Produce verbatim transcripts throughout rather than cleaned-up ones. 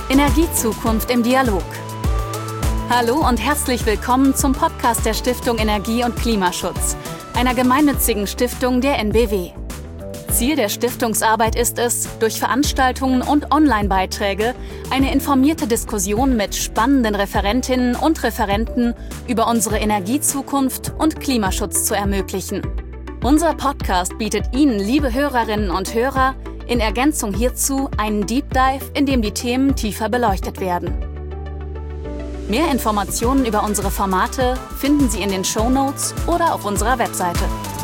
Energiezukunft im Dialog. Hallo und herzlich willkommen zum Podcast der Stiftung Energie und Klimaschutz, einer gemeinnützigen Stiftung der N B W. Ziel der Stiftungsarbeit ist es, durch Veranstaltungen und Online-Beiträge eine informierte Diskussion mit spannenden Referentinnen und Referenten über unsere Energiezukunft und Klimaschutz zu ermöglichen. Unser Podcast bietet Ihnen, liebe Hörerinnen und Hörer, in Ergänzung hierzu einen Deep Dive, in dem die Themen tiefer beleuchtet werden. Mehr Informationen über unsere Formate finden Sie in den Shownotes oder auf unserer Webseite.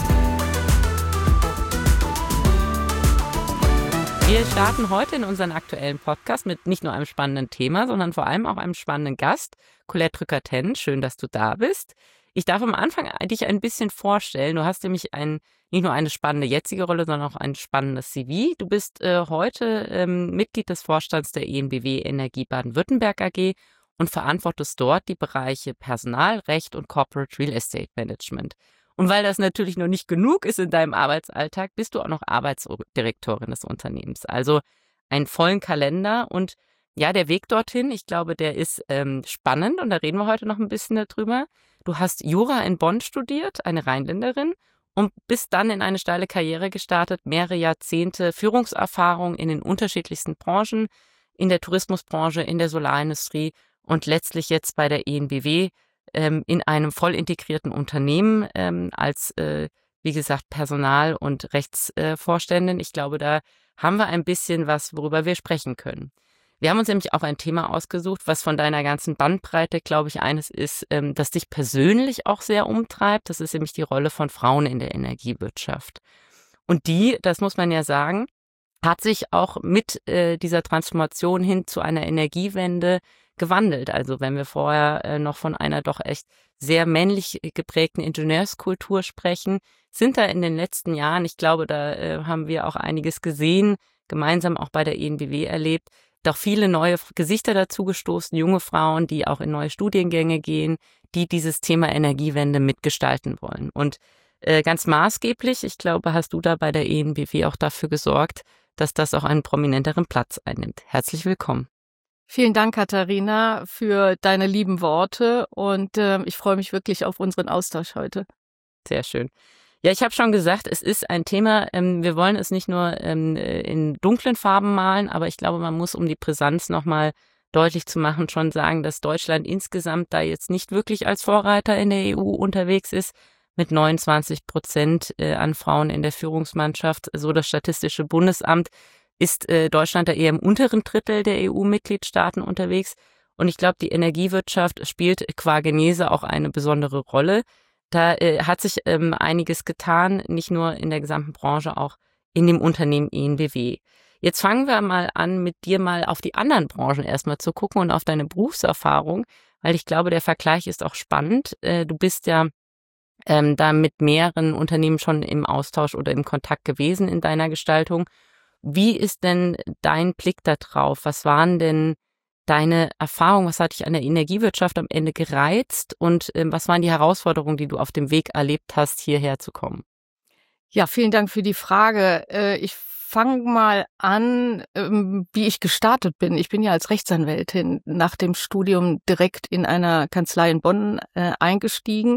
Wir starten heute in unseren aktuellen Podcast mit nicht nur einem spannenden Thema, sondern vor allem auch einem spannenden Gast, Colette Rückert-Henn. Schön, dass du da bist. Ich darf am Anfang dich ein bisschen vorstellen. Du hast nämlich ein, nicht nur eine spannende jetzige Rolle, sondern auch ein spannendes C V. Du bist äh, heute ähm, Mitglied des Vorstands der E N B W Energie Baden-Württemberg A G und verantwortest dort die Bereiche Personal, Recht und Corporate Real Estate Management. Und weil das natürlich noch nicht genug ist in deinem Arbeitsalltag, bist du auch noch Arbeitsdirektorin des Unternehmens. Also einen vollen Kalender und ja, der Weg dorthin, ich glaube, der ist ähm, spannend und da reden wir heute noch ein bisschen darüber. Du hast Jura in Bonn studiert, eine Rheinländerin, und bist dann in eine steile Karriere gestartet, mehrere Jahrzehnte Führungserfahrung in den unterschiedlichsten Branchen, in der Tourismusbranche, in der Solarindustrie und letztlich jetzt bei der E N B W ähm, in einem voll integrierten Unternehmen ähm, als, äh, wie gesagt, Personal- und Rechtsvorständin. Äh, ich glaube, da haben wir ein bisschen was, worüber wir sprechen können. Wir haben uns nämlich auch ein Thema ausgesucht, was von deiner ganzen Bandbreite, glaube ich, eines ist, ähm, das dich persönlich auch sehr umtreibt. Das ist nämlich die Rolle von Frauen in der Energiewirtschaft. Und die, das muss man ja sagen, hat sich auch mit äh, dieser Transformation hin zu einer Energiewende gewandelt. Also wenn wir vorher äh, noch von einer doch echt sehr männlich geprägten Ingenieurskultur sprechen, sind da in den letzten Jahren, ich glaube, da äh, haben wir auch einiges gesehen, gemeinsam auch bei der E N B W erlebt, doch viele neue Gesichter dazugestoßen, junge Frauen, die auch in neue Studiengänge gehen, die dieses Thema Energiewende mitgestalten wollen. Und äh, ganz maßgeblich, ich glaube, hast du da bei der E N B W auch dafür gesorgt, dass das auch einen prominenteren Platz einnimmt. Herzlich willkommen. Vielen Dank, Katharina, für deine lieben Worte und äh, ich freue mich wirklich auf unseren Austausch heute. Sehr schön. Ja, ich habe schon gesagt, es ist ein Thema, ähm, wir wollen es nicht nur ähm, in dunklen Farben malen, aber ich glaube, man muss, um die Brisanz nochmal deutlich zu machen, schon sagen, dass Deutschland insgesamt da jetzt nicht wirklich als Vorreiter in der E U unterwegs ist, mit neunundzwanzig Prozent äh, an Frauen in der Führungsmannschaft. So das Statistische Bundesamt ist äh, Deutschland da eher im unteren Drittel der E U-Mitgliedstaaten unterwegs. Und ich glaube, die Energiewirtschaft spielt qua Genese auch eine besondere Rolle. Da äh, hat sich ähm, einiges getan, nicht nur in der gesamten Branche, auch in dem Unternehmen E N B W. Jetzt fangen wir mal an, mit dir mal auf die anderen Branchen erstmal zu gucken und auf deine Berufserfahrung, weil ich glaube, der Vergleich ist auch spannend. Äh, du bist ja ähm, da mit mehreren Unternehmen schon im Austausch oder im Kontakt gewesen in deiner Gestaltung. Wie ist denn dein Blick da drauf? Was waren denn deine Erfahrung, was hat dich an der Energiewirtschaft am Ende gereizt und ähm, was waren die Herausforderungen, die du auf dem Weg erlebt hast, hierher zu kommen? Ja, vielen Dank für die Frage. Äh, ich fange mal an, ähm, wie ich gestartet bin. Ich bin ja als Rechtsanwältin nach dem Studium direkt in einer Kanzlei in Bonn äh, eingestiegen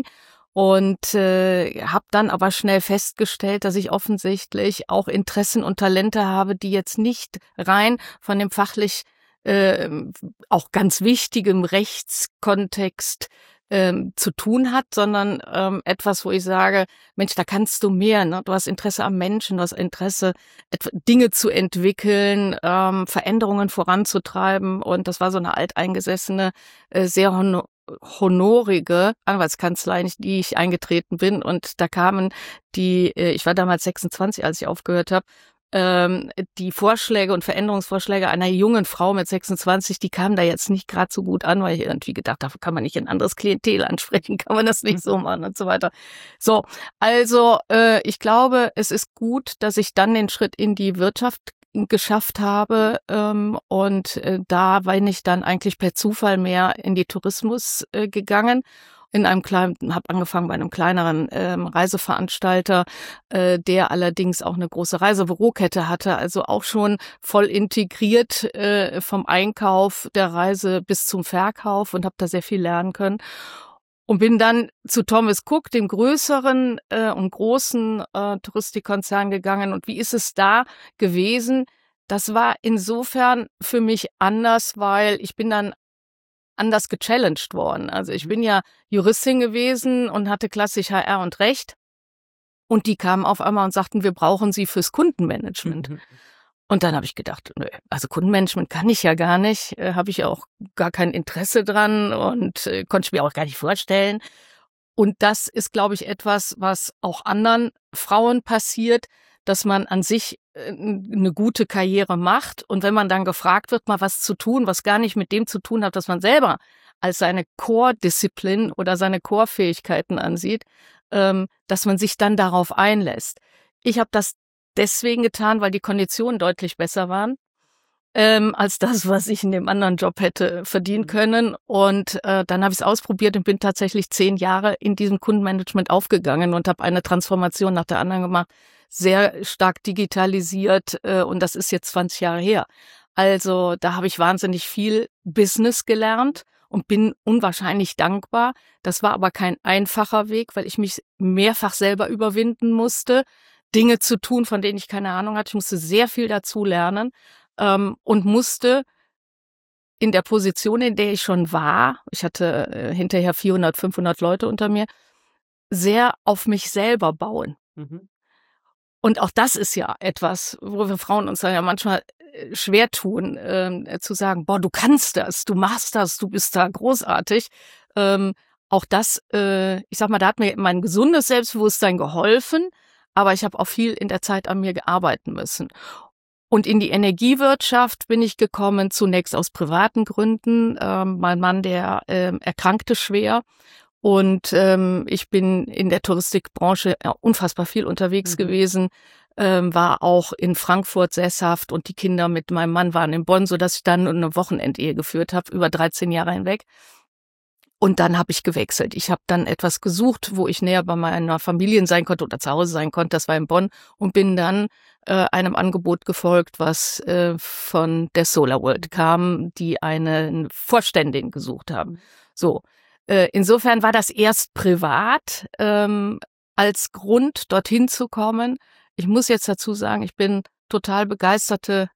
und äh, habe dann aber schnell festgestellt, dass ich offensichtlich auch Interessen und Talente habe, die jetzt nicht rein von dem fachlich Äh, auch ganz wichtigem Rechtskontext ähm, zu tun hat, sondern ähm, etwas, wo ich sage, Mensch, da kannst du mehr, ne? Du hast Interesse am Menschen, du hast Interesse, etwa Dinge zu entwickeln, ähm, Veränderungen voranzutreiben und das war so eine alteingesessene, äh, sehr honor honorige Anwaltskanzlei, in die ich eingetreten bin und da kamen die, äh, ich war damals sechsundzwanzig, als ich aufgehört habe, Ähm, die Vorschläge und Veränderungsvorschläge einer jungen Frau mit sechsundzwanzig, die kamen da jetzt nicht gerade so gut an, weil ich irgendwie gedacht habe, kann man nicht ein anderes Klientel ansprechen, kann man das nicht so machen und so weiter. So, also äh, ich glaube, es ist gut, dass ich dann den Schritt in die Wirtschaft geschafft habe ähm, und äh, da bin ich dann eigentlich per Zufall mehr in die Tourismus äh, gegangen. in einem kleinen, habe angefangen bei einem kleineren ähm, Reiseveranstalter, äh, der allerdings auch eine große Reisebürokette hatte, also auch schon voll integriert äh, vom Einkauf der Reise bis zum Verkauf und habe da sehr viel lernen können. Und bin dann zu Thomas Cook, dem größeren äh, und großen äh, Touristikkonzern gegangen. Und wie ist es da gewesen? Das war insofern für mich anders, weil ich bin dann anders gechallenged worden. Also ich bin ja Juristin gewesen und hatte klassisch H R und Recht. Und die kamen auf einmal und sagten, wir brauchen sie fürs Kundenmanagement. Mhm. Und dann habe ich gedacht, nö, also Kundenmanagement kann ich ja gar nicht, äh, habe ich auch gar kein Interesse dran und äh, konnte ich mir auch gar nicht vorstellen. Und das ist, glaube ich, etwas, was auch anderen Frauen passiert, dass man an sich äh, eine gute Karriere macht. Und wenn man dann gefragt wird, mal was zu tun, was gar nicht mit dem zu tun hat, was man selber als seine Core-Disziplin oder seine Core-Fähigkeiten ansieht, ähm, dass man sich dann darauf einlässt. Ich habe das deswegen getan, weil die Konditionen deutlich besser waren ähm, als das, was ich in dem anderen Job hätte verdienen können. Und äh, dann habe ich es ausprobiert und bin tatsächlich zehn Jahre in diesem Kundenmanagement aufgegangen und habe eine Transformation nach der anderen gemacht, sehr stark digitalisiert äh, und das ist jetzt zwanzig Jahre her. Also da habe ich wahnsinnig viel Business gelernt und bin unwahrscheinlich dankbar. Das war aber kein einfacher Weg, weil ich mich mehrfach selber überwinden musste, Dinge zu tun, von denen ich keine Ahnung hatte. Ich musste sehr viel dazu lernen ähm, und musste in der Position, in der ich schon war, ich hatte äh, hinterher vierhundert, fünfhundert Leute unter mir, sehr auf mich selber bauen. Mhm. Und auch das ist ja etwas, wo wir Frauen uns dann ja manchmal schwer tun, äh, zu sagen, boah, du kannst das, du machst das, du bist da großartig. Ähm, auch das, äh, ich sag mal, da hat mir mein gesundes Selbstbewusstsein geholfen, aber ich habe auch viel in der Zeit an mir gearbeitet müssen. Und in die Energiewirtschaft bin ich gekommen, zunächst aus privaten Gründen. Ähm, mein Mann, der äh, erkrankte schwer. Und ähm, ich bin in der Touristikbranche ja, unfassbar viel unterwegs mhm. gewesen, ähm, war auch in Frankfurt sesshaft und die Kinder mit meinem Mann waren in Bonn, sodass ich dann eine Wochenendehe geführt habe, über dreizehn Jahre hinweg. Und dann habe ich gewechselt. Ich habe dann etwas gesucht, wo ich näher bei meiner Familie sein konnte oder zu Hause sein konnte. Das war in Bonn und bin dann äh, einem Angebot gefolgt, was äh, von der SolarWorld kam, die eine Vorständin gesucht haben. So. Insofern war das erst privat ähm, als Grund, dorthin zu kommen. Ich muss jetzt dazu sagen, ich bin total begeisterte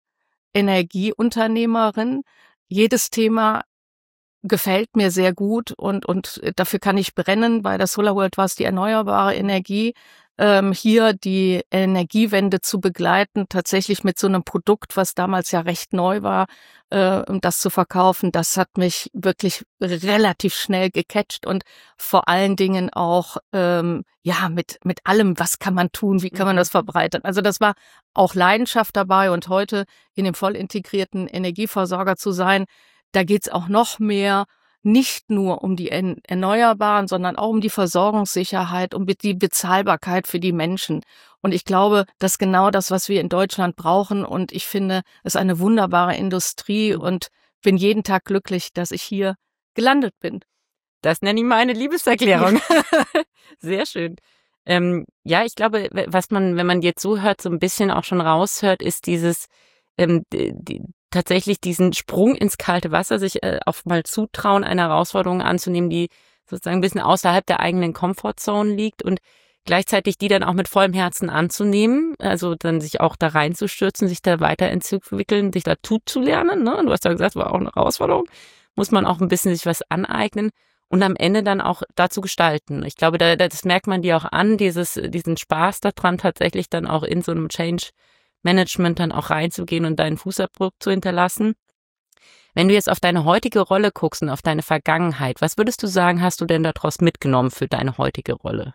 Energieunternehmerin. Jedes Thema gefällt mir sehr gut und und dafür kann ich brennen. Bei der SolarWorld war es die erneuerbare Energie. Ähm, hier die Energiewende zu begleiten, tatsächlich mit so einem Produkt, was damals ja recht neu war, äh, um das zu verkaufen, das hat mich wirklich relativ schnell gecatcht und vor allen Dingen auch ähm, ja mit mit allem, was kann man tun, wie kann man das verbreitern. Also das war auch Leidenschaft dabei und heute in dem voll integrierten Energieversorger zu sein, da geht's auch noch mehr nicht nur um die Erneuerbaren, sondern auch um die Versorgungssicherheit, um die Bezahlbarkeit für die Menschen. Und ich glaube, das ist genau das, was wir in Deutschland brauchen. Und ich finde, es ist eine wunderbare Industrie und bin jeden Tag glücklich, dass ich hier gelandet bin. Das nenne ich mal eine Liebeserklärung. Ja. Sehr schön. Ähm, ja, ich glaube, was man, wenn man jetzt so hört, so ein bisschen auch schon raushört, ist dieses, ähm, die, tatsächlich diesen Sprung ins kalte Wasser, sich äh, auch mal zutrauen, eine Herausforderung anzunehmen, die sozusagen ein bisschen außerhalb der eigenen Comfortzone liegt und gleichzeitig die dann auch mit vollem Herzen anzunehmen, also dann sich auch da reinzustürzen, sich da weiterentwickeln, sich dazu zu lernen. Ne? Du hast ja gesagt, war auch eine Herausforderung, muss man auch ein bisschen sich was aneignen und am Ende dann auch dazu gestalten. Ich glaube, da, das merkt man dir auch an, dieses, diesen Spaß daran, tatsächlich dann auch in so einem Change Management dann auch reinzugehen und deinen Fußabdruck zu hinterlassen. Wenn du jetzt auf deine heutige Rolle guckst und auf deine Vergangenheit, was würdest du sagen, hast du denn daraus mitgenommen für deine heutige Rolle?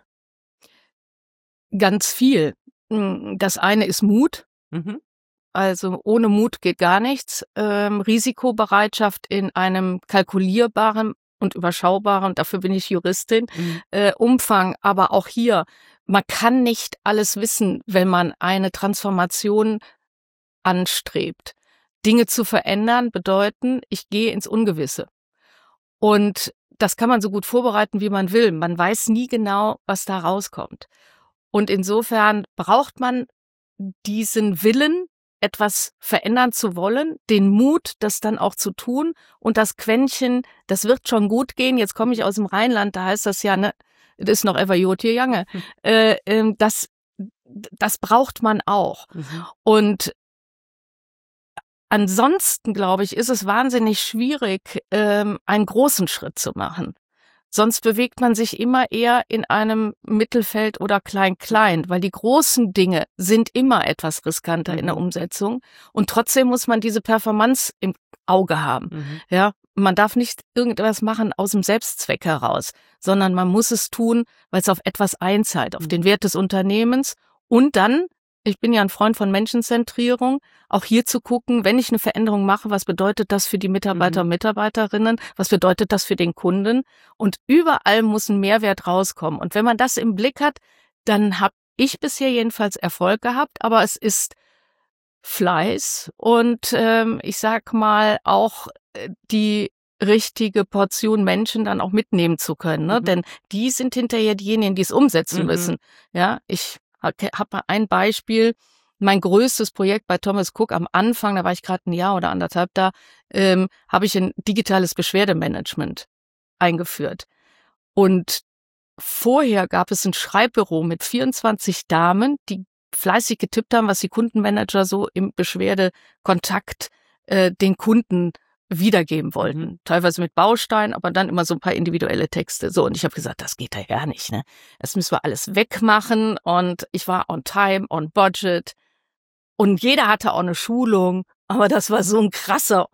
Ganz viel. Das eine ist Mut. Mhm. Also ohne Mut geht gar nichts. Ähm, Risikobereitschaft in einem kalkulierbaren und überschaubaren, und dafür bin ich Juristin, mhm. äh, Umfang, aber auch hier, man kann nicht alles wissen, wenn man eine Transformation anstrebt. Dinge zu verändern bedeuten, ich gehe ins Ungewisse. Und das kann man so gut vorbereiten, wie man will. Man weiß nie genau, was da rauskommt. Und insofern braucht man diesen Willen, etwas verändern zu wollen, den Mut, das dann auch zu tun und das Quäntchen, das wird schon gut gehen. Jetzt komme ich aus dem Rheinland, da heißt das ja, ne, das ist noch ever Jod hier Jange. Mhm. Äh, äh, das, das braucht man auch. Mhm. Und ansonsten, glaube ich, ist es wahnsinnig schwierig, ähm, einen großen Schritt zu machen. Sonst bewegt man sich immer eher in einem Mittelfeld oder Klein-Klein, weil die großen Dinge sind immer etwas riskanter mhm. in der Umsetzung. Und trotzdem muss man diese Performance im Auge haben. Mhm. Ja, man darf nicht irgendetwas machen aus dem Selbstzweck heraus, sondern man muss es tun, weil es auf etwas einzahlt, auf mhm. den Wert des Unternehmens. Und dann, ich bin ja ein Freund von Menschenzentrierung, auch hier zu gucken, wenn ich eine Veränderung mache, was bedeutet das für die Mitarbeiter und Mitarbeiterinnen, was bedeutet das für den Kunden? Und überall muss ein Mehrwert rauskommen. Und wenn man das im Blick hat, dann habe ich bisher jedenfalls Erfolg gehabt, aber es ist Fleiß und ähm, ich sag mal auch die richtige Portion Menschen dann auch mitnehmen zu können, ne? Mhm. Denn die sind hinterher diejenigen, die es umsetzen mhm. müssen. Ja, ich habe ein Beispiel. Mein größtes Projekt bei Thomas Cook am Anfang, da war ich gerade ein Jahr oder anderthalb da, ähm, habe ich ein digitales Beschwerdemanagement eingeführt. Und vorher gab es ein Schreibbüro mit vierundzwanzig Damen, die fleißig getippt haben, was die Kundenmanager so im Beschwerdekontakt äh, den Kunden wiedergeben wollten. Mhm. Teilweise mit Bausteinen, aber dann immer so ein paar individuelle Texte. So, und ich habe gesagt, das geht ja gar nicht, ne? Das müssen wir alles wegmachen. Und ich war on time, on budget. Und jeder hatte auch eine Schulung. Aber das war so ein krasser,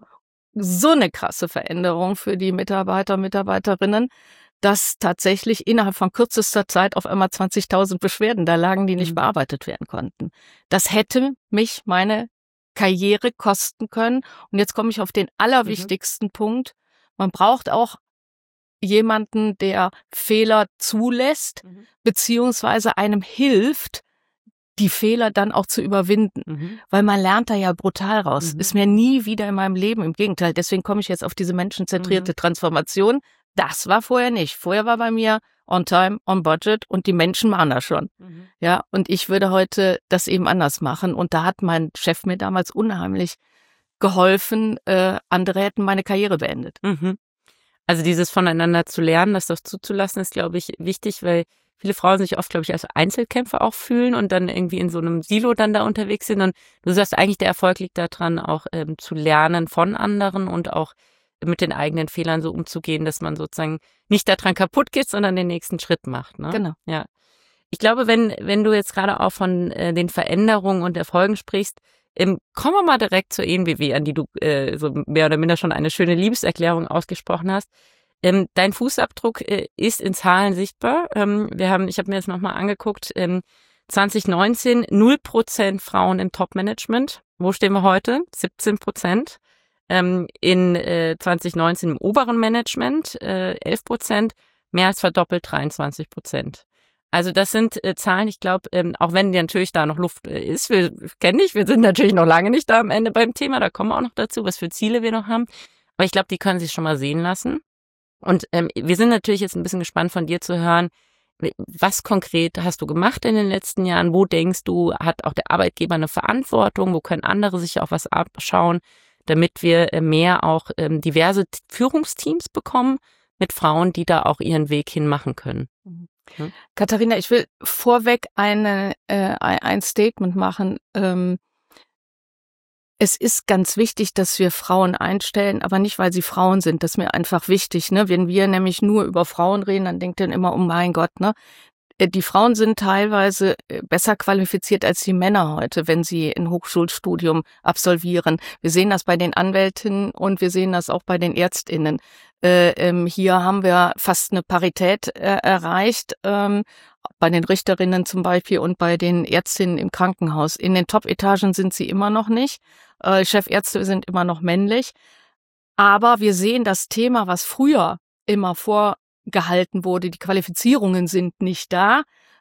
so eine krasse Veränderung für die Mitarbeiter und Mitarbeiterinnen, dass tatsächlich innerhalb von kürzester Zeit auf einmal zwanzigtausend Beschwerden da lagen, die nicht mhm. bearbeitet werden konnten. Das hätte mich meine Karriere kosten können. Und jetzt komme ich auf den allerwichtigsten mhm. Punkt. Man braucht auch jemanden, der Fehler zulässt, mhm. beziehungsweise einem hilft, die Fehler dann auch zu überwinden. Mhm. Weil man lernt da ja brutal raus. Mhm. Ist mir nie wieder in meinem Leben. Im Gegenteil. Deswegen komme ich jetzt auf diese menschenzentrierte mhm. Transformation. Das war vorher nicht. Vorher war bei mir on time, on budget und die Menschen machen das schon. Mhm. Ja, und ich würde heute das eben anders machen. Und da hat mein Chef mir damals unheimlich geholfen. Äh, andere hätten meine Karriere beendet. Mhm. Also dieses voneinander zu lernen, das doch zuzulassen, ist, glaube ich, wichtig, weil viele Frauen sich oft, glaube ich, als Einzelkämpfer auch fühlen und dann irgendwie in so einem Silo dann da unterwegs sind. Und du sagst eigentlich, der Erfolg liegt daran, auch ähm, zu lernen von anderen und auch mit den eigenen Fehlern so umzugehen, dass man sozusagen nicht daran kaputt geht, sondern den nächsten Schritt macht. Ne? Genau. Ja. Ich glaube, wenn wenn du jetzt gerade auch von äh, den Veränderungen und Erfolgen sprichst, ähm, kommen wir mal direkt zur E N B W, an die du äh, so mehr oder minder schon eine schöne Liebeserklärung ausgesprochen hast. Ähm, dein Fußabdruck äh, ist in Zahlen sichtbar. Ähm, wir haben, ich habe mir jetzt nochmal angeguckt, ähm, zwanzig neunzehn null Prozent Frauen im Top-Management. Wo stehen wir heute? siebzehn Prozent. Ähm, in äh, zwanzig neunzehn im oberen Management äh, elf Prozent, mehr als verdoppelt dreiundzwanzig Prozent. Also das sind äh, Zahlen, ich glaube, ähm, auch wenn natürlich da noch Luft äh, ist, wir kennen dich, wir sind natürlich noch lange nicht da am Ende beim Thema, da kommen wir auch noch dazu, was für Ziele wir noch haben. Aber ich glaube, die können sich schon mal sehen lassen. Und ähm, wir sind natürlich jetzt ein bisschen gespannt von dir zu hören, was konkret hast du gemacht in den letzten Jahren? Wo denkst du, hat auch der Arbeitgeber eine Verantwortung? Wo können andere sich auch was abschauen, damit wir mehr auch ähm, diverse Führungsteams bekommen mit Frauen, die da auch ihren Weg hin machen können? Hm? Katharina, ich will vorweg eine, äh, ein Statement machen. Ähm, Es ist ganz wichtig, dass wir Frauen einstellen, aber nicht, weil sie Frauen sind. Das ist mir einfach wichtig, ne? Wenn wir nämlich nur über Frauen reden, dann denkt ihr immer, oh mein Gott, ne? Die Frauen sind teilweise besser qualifiziert als die Männer heute, wenn sie ein Hochschulstudium absolvieren. Wir sehen das bei den Anwältinnen und wir sehen das auch bei den ÄrztInnen. Äh, ähm, hier haben wir fast eine Parität äh, erreicht, ähm, bei den Richterinnen zum Beispiel und bei den Ärztinnen im Krankenhaus. In den Top-Etagen sind sie immer noch nicht. Äh, Chefärzte sind immer noch männlich. Aber wir sehen das Thema, was früher immer vorgehalten wurde, die Qualifizierungen sind nicht da,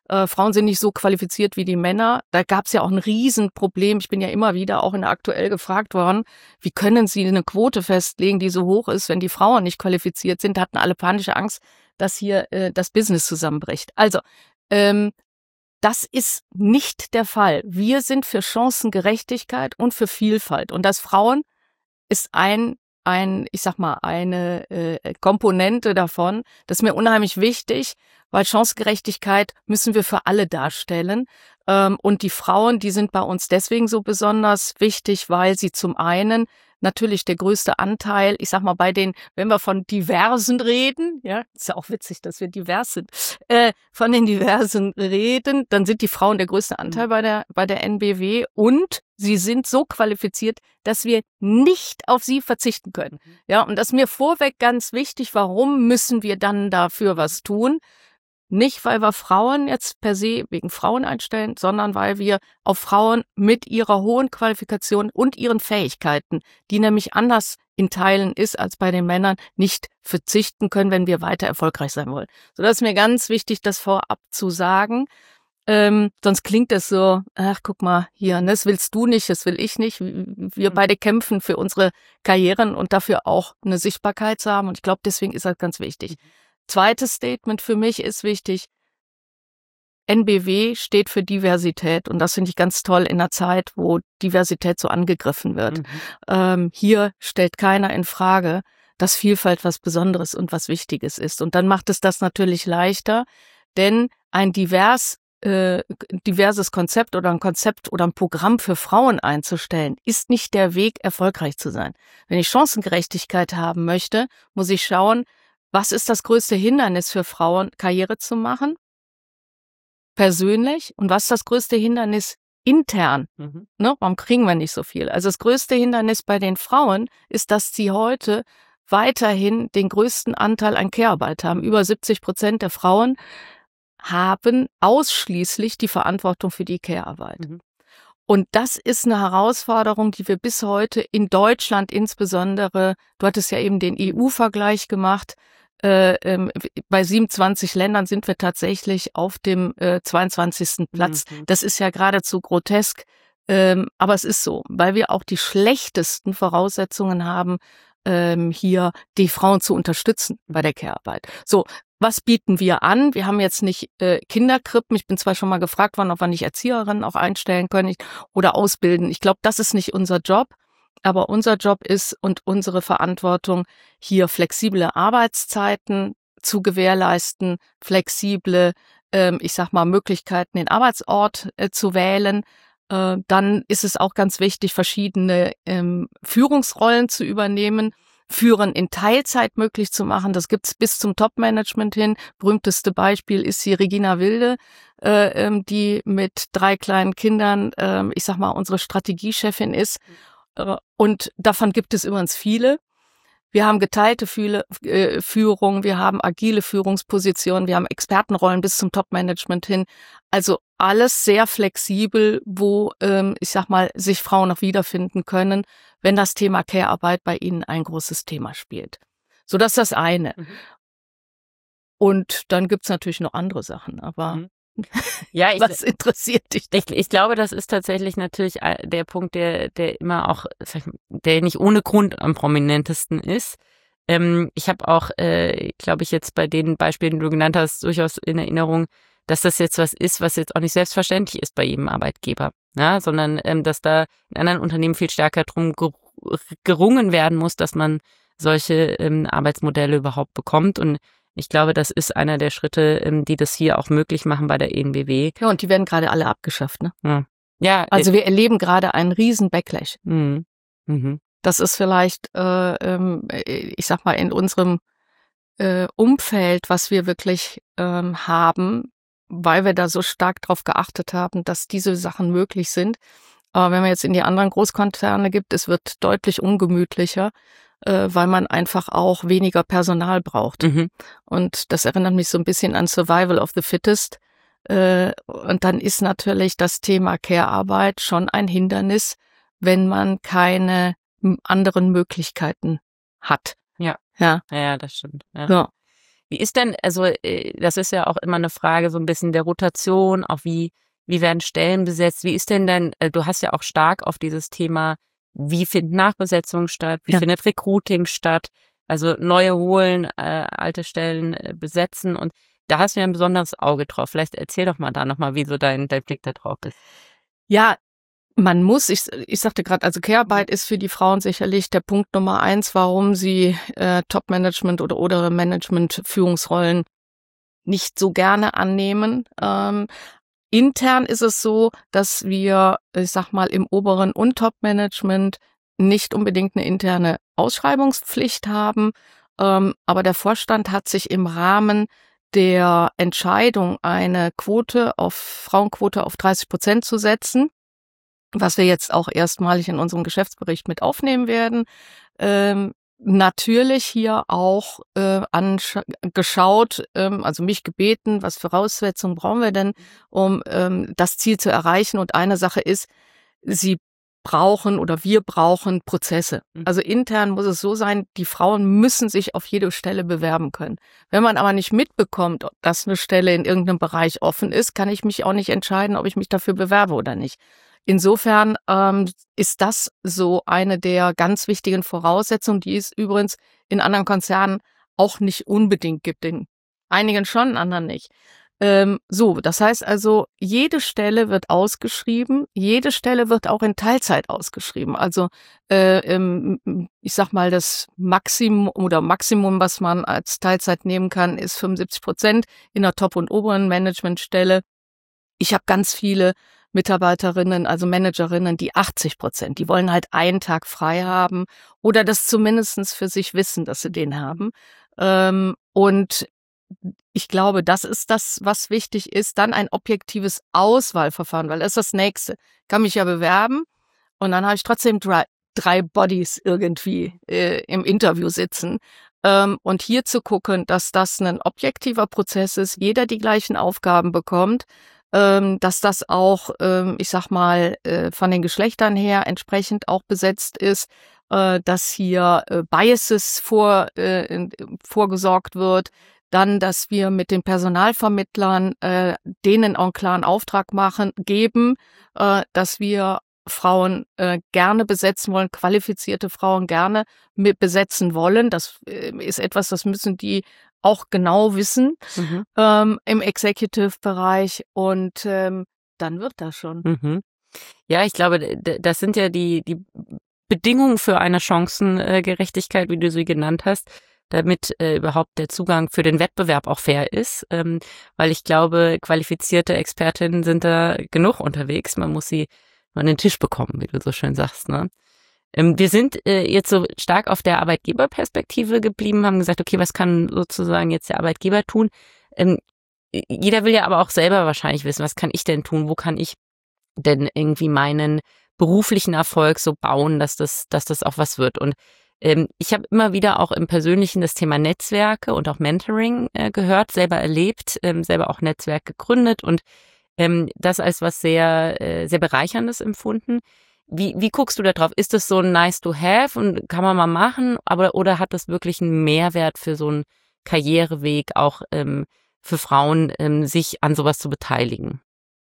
Äh, Frauen sind nicht so qualifiziert wie die Männer. Da gab es ja auch ein Riesenproblem. Ich bin ja immer wieder auch in der Aktuell gefragt worden, wie können Sie eine Quote festlegen, die so hoch ist, wenn die Frauen nicht qualifiziert sind? Da hatten alle panische Angst, dass hier äh, das Business zusammenbricht. Also, ähm, das ist nicht der Fall. Wir sind für Chancengerechtigkeit und für Vielfalt. Und das Frauen ist ein, ein, ich sag mal, eine äh, Komponente davon. Das ist mir unheimlich wichtig, weil Chancengerechtigkeit müssen wir für alle darstellen. Ähm, und die Frauen, die sind bei uns deswegen so besonders wichtig, weil sie zum einen natürlich der größte Anteil, ich sag mal, bei den, wenn wir von Diversen reden, ja, ist ja auch witzig, dass wir divers sind, äh, von den Diversen reden, dann sind die Frauen der größte Anteil bei der, bei der N B W und sie sind so qualifiziert, dass wir nicht auf sie verzichten können. Ja, und das ist mir vorweg ganz wichtig, warum müssen wir dann dafür was tun? Nicht, weil wir Frauen jetzt per se wegen Frauen einstellen, sondern weil wir auf Frauen mit ihrer hohen Qualifikation und ihren Fähigkeiten, die nämlich anders in Teilen ist als bei den Männern, nicht verzichten können, wenn wir weiter erfolgreich sein wollen. So, das ist mir ganz wichtig, das vorab zu sagen. Ähm, sonst klingt es so, ach, guck mal hier, ne, das willst du nicht, das will ich nicht. Wir beide kämpfen für unsere Karrieren und dafür auch eine Sichtbarkeit zu haben. Und ich glaube, deswegen ist das ganz wichtig. Zweites Statement für mich ist wichtig, N B W steht für Diversität und das finde ich ganz toll in einer Zeit, wo Diversität so angegriffen wird. Mhm. Ähm, hier stellt keiner in Frage, dass Vielfalt was Besonderes und was Wichtiges ist. Und dann macht es das natürlich leichter, denn ein divers, äh, diverses Konzept oder ein Konzept oder ein Programm für Frauen einzustellen, ist nicht der Weg, erfolgreich zu sein. Wenn ich Chancengerechtigkeit haben möchte, muss ich schauen, was ist das größte Hindernis für Frauen, Karriere zu machen? Persönlich. Und was ist das größte Hindernis intern? Mhm. Ne? Warum kriegen wir nicht so viel? Also das größte Hindernis bei den Frauen ist, dass sie heute weiterhin den größten Anteil an Care-Arbeit haben. Über siebzig Prozent der Frauen haben ausschließlich die Verantwortung für die Care-Arbeit. Mhm. Und das ist eine Herausforderung, die wir bis heute in Deutschland insbesondere, du hattest ja eben den E U-Vergleich gemacht, äh, ähm, bei siebenundzwanzig Ländern sind wir tatsächlich auf dem äh, zweiundzwanzigsten Platz. Mhm. Das ist ja geradezu grotesk, ähm, aber es ist so, weil wir auch die schlechtesten Voraussetzungen haben, ähm, hier die Frauen zu unterstützen bei der Care-Arbeit. So, was bieten wir an? Wir haben jetzt nicht äh, Kinderkrippen. Ich bin zwar schon mal gefragt worden, ob wir nicht Erzieherinnen auch einstellen können oder ausbilden. Ich glaube, das ist nicht unser Job. Aber unser Job ist und unsere Verantwortung, hier flexible Arbeitszeiten zu gewährleisten, flexible, ähm, ich sag mal, Möglichkeiten, den Arbeitsort äh, zu wählen. Äh, dann ist es auch ganz wichtig, verschiedene ähm, Führungsrollen zu übernehmen, Führen in Teilzeit möglich zu machen. Das gibt's bis zum Top-Management hin. Berühmteste Beispiel ist hier Regina Wilde, äh, ähm, die mit drei kleinen Kindern, äh, ich sag mal, unsere Strategiechefin ist. Und davon gibt es übrigens viele. Wir haben geteilte Führung, wir haben agile Führungspositionen, wir haben Expertenrollen bis zum Top-Management hin. Also alles sehr flexibel, wo, ich sag mal, sich Frauen noch wiederfinden können, wenn das Thema Care-Arbeit bei ihnen ein großes Thema spielt. So, das ist das eine. Mhm. Und dann gibt's natürlich noch andere Sachen, aber mhm. Ja, ich, was interessiert dich? Ich, ich glaube, das ist tatsächlich natürlich der Punkt, der, der immer auch, der nicht ohne Grund am prominentesten ist. Ähm, ich habe auch, äh, glaube ich, jetzt bei den Beispielen, die du genannt hast, durchaus in Erinnerung, dass das jetzt was ist, was jetzt auch nicht selbstverständlich ist bei jedem Arbeitgeber, ja, sondern ähm, dass da in anderen Unternehmen viel stärker drum gerungen werden muss, dass man solche ähm, Arbeitsmodelle überhaupt bekommt. Und ich glaube, das ist einer der Schritte, die das hier auch möglich machen bei der N B W. Ja, und die werden gerade alle abgeschafft, ne? Ja. ja also wir erleben gerade einen riesen Backlash. Mhm. Mhm. Das ist vielleicht, äh, ähm, ich sag mal, in unserem äh, Umfeld, was wir wirklich ähm, haben, weil wir da so stark drauf geachtet haben, dass diese Sachen möglich sind. Aber wenn man jetzt in die anderen Großkonzerne gibt, es wird deutlich ungemütlicher, äh, weil man einfach auch weniger Personal braucht. Mhm. Und das erinnert mich so ein bisschen an Survival of the Fittest. Äh, und dann ist natürlich das Thema Care-Arbeit schon ein Hindernis, wenn man keine anderen Möglichkeiten hat. Ja. Ja, ja, das stimmt. Ja. So. Wie ist denn, also äh, das ist ja auch immer eine Frage so ein bisschen der Rotation, auch wie, wie werden Stellen besetzt? Wie ist denn dann, äh, du hast ja auch stark auf dieses Thema, wie finden Nachbesetzungen statt, wie Ja. findet Recruiting statt, also neue holen, äh, alte Stellen äh, besetzen und da hast du ja ein besonderes Auge drauf. Vielleicht erzähl doch mal da nochmal, wie so dein, dein Blick da drauf ist. Ja, man muss, ich, ich sagte gerade, also Care-Arbeit ist für die Frauen sicherlich der Punkt Nummer eins, warum sie äh, Top-Management oder oder Management-Führungsrollen nicht so gerne annehmen. Ähm, intern ist es so, dass wir, ich sag mal, im oberen und Top-Management nicht unbedingt eine interne Ausschreibungspflicht haben, ähm, aber der Vorstand hat sich im Rahmen der Entscheidung, eine Quote auf Frauenquote auf dreißig Prozent zu setzen, was wir jetzt auch erstmalig in unserem Geschäftsbericht mit aufnehmen werden, ähm, natürlich hier auch äh, angeschaut, ähm, also mich gebeten, was für Voraussetzungen brauchen wir denn, um ähm, das Ziel zu erreichen. Und eine Sache ist, sie brauchen oder wir brauchen Prozesse. Also intern muss es so sein, die Frauen müssen sich auf jede Stelle bewerben können. Wenn man aber nicht mitbekommt, dass eine Stelle in irgendeinem Bereich offen ist, kann ich mich auch nicht entscheiden, ob ich mich dafür bewerbe oder nicht. Insofern ähm, ist das so eine der ganz wichtigen Voraussetzungen, die es übrigens in anderen Konzernen auch nicht unbedingt gibt. In einigen schon, in anderen nicht. Ähm, so, das heißt also, jede Stelle wird ausgeschrieben, jede Stelle wird auch in Teilzeit ausgeschrieben. Also äh, ähm, ich sag mal, das Maximum oder Maximum, was man als Teilzeit nehmen kann, ist fünfundsiebzig Prozent in der Top- und oberen Managementstelle. Ich habe ganz viele Mitarbeiterinnen, also Managerinnen, die achtzig Prozent, die wollen halt einen Tag frei haben oder das zumindestens für sich wissen, dass sie den haben. Ähm, und ich glaube, das ist das, was wichtig ist. Dann ein objektives Auswahlverfahren, weil das ist das Nächste. Ich kann mich ja bewerben und dann habe ich trotzdem drei, drei Bodies irgendwie äh, im Interview sitzen. Ähm, und hier zu gucken, dass das ein objektiver Prozess ist, jeder die gleichen Aufgaben bekommt, ähm, dass das auch, ähm, ich sag mal, äh, von den Geschlechtern her entsprechend auch besetzt ist, äh, dass hier äh, Biases vor, äh, vorgesorgt wird. Dann, dass wir mit den Personalvermittlern äh, denen auch einen klaren Auftrag machen, geben, äh, dass wir Frauen äh, gerne besetzen wollen, qualifizierte Frauen gerne mit besetzen wollen. Das äh, ist etwas, das müssen die auch genau wissen mhm. ähm, im Executive-Bereich und ähm, dann wird das schon. Mhm. Ja, ich glaube, das sind ja die, die Bedingungen für eine Chancengerechtigkeit, wie du sie genannt hast, damit äh, überhaupt der Zugang für den Wettbewerb auch fair ist, ähm, weil ich glaube, qualifizierte Expertinnen sind da genug unterwegs. Man muss sie nur an den Tisch bekommen, wie du so schön sagst, ne? Ähm, wir sind äh, jetzt so stark auf der Arbeitgeberperspektive geblieben, haben gesagt, okay, was kann sozusagen jetzt der Arbeitgeber tun? Ähm, jeder will ja aber auch selber wahrscheinlich wissen, was kann ich denn tun? Wo kann ich denn irgendwie meinen beruflichen Erfolg so bauen, dass das, dass das auch was wird? Und ähm, ich habe immer wieder auch im Persönlichen das Thema Netzwerke und auch Mentoring äh, gehört, selber erlebt, ähm, selber auch Netzwerk gegründet und ähm, das als was sehr, äh, sehr Bereicherndes empfunden. Wie, wie guckst du da drauf? Ist das so ein nice to have und kann man mal machen, aber oder hat das wirklich einen Mehrwert für so einen Karriereweg auch ähm, für Frauen, ähm, sich an sowas zu beteiligen?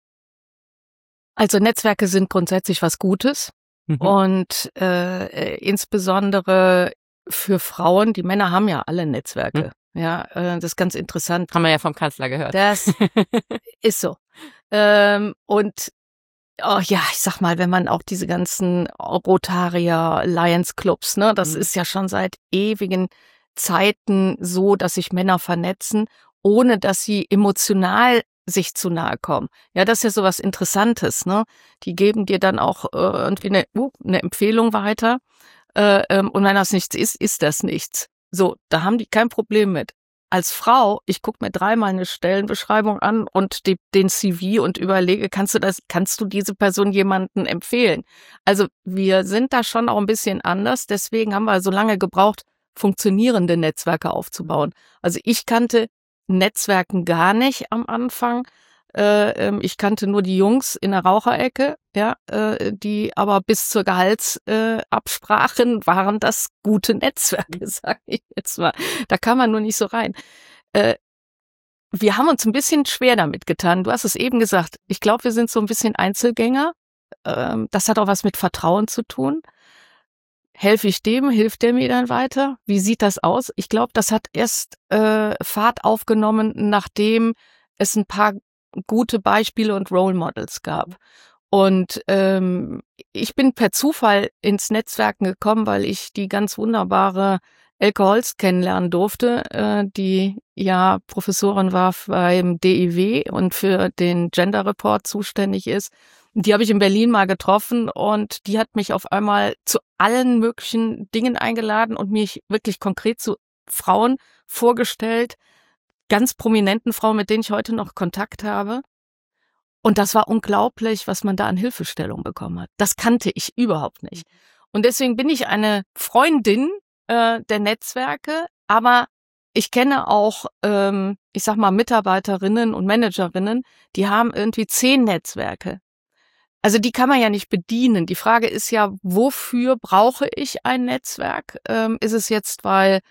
Also Netzwerke sind grundsätzlich was Gutes mhm. und äh, insbesondere für Frauen, die Männer haben ja alle Netzwerke. Mhm. Ja, äh, das ist ganz interessant. Haben wir ja vom Kanzler gehört. Das ist so. Ähm, und oh ja, ich sag mal, wenn man auch diese ganzen Rotarier, Lions Clubs, ne, das mhm. ist ja schon seit ewigen Zeiten so, dass sich Männer vernetzen, ohne dass sie emotional sich zu nahe kommen. Ja, das ist ja so was Interessantes, ne? Die geben dir dann auch äh, irgendwie eine, uh, eine Empfehlung weiter. Äh, ähm, und wenn das nichts ist, ist das nichts. So, da haben die kein Problem mit. Als Frau, ich gucke mir dreimal eine Stellenbeschreibung an und die, den C V und überlege, kannst du das, kannst du diese Person jemanden empfehlen? Also wir sind da schon auch ein bisschen anders. Deswegen haben wir so lange gebraucht, funktionierende Netzwerke aufzubauen. Also ich kannte Netzwerken gar nicht am Anfang. Äh, ich kannte nur die Jungs in der Raucherecke, ja, äh, die aber bis zur Gehaltsabsprachen äh, waren das gute Netzwerke, sage ich jetzt mal. Da kann man nur nicht so rein. Äh, wir haben uns ein bisschen schwer damit getan. Du hast es eben gesagt. Ich glaube, wir sind so ein bisschen Einzelgänger. Ähm, das hat auch was mit Vertrauen zu tun. Helfe ich dem? Hilft der mir dann weiter? Wie sieht das aus? Ich glaube, das hat erst äh, Fahrt aufgenommen, nachdem es ein paar gute Beispiele und Role Models gab. Und ähm, ich bin per Zufall ins Netzwerken gekommen, weil ich die ganz wunderbare Elke Holst kennenlernen durfte, äh, die ja Professorin war beim D I W und für den Gender Report zuständig ist. Die habe ich in Berlin mal getroffen und die hat mich auf einmal zu allen möglichen Dingen eingeladen und mich wirklich konkret zu Frauen vorgestellt, ganz prominenten Frauen, mit denen ich heute noch Kontakt habe. Und das war unglaublich, was man da an Hilfestellung bekommen hat. Das kannte ich überhaupt nicht. Und deswegen bin ich eine Freundin äh, der Netzwerke, aber ich kenne auch, ähm, ich sag mal, Mitarbeiterinnen und Managerinnen, die haben irgendwie zehn Netzwerke. Also die kann man ja nicht bedienen. Die Frage ist ja, wofür brauche ich ein Netzwerk? Ähm, ist es jetzt, weil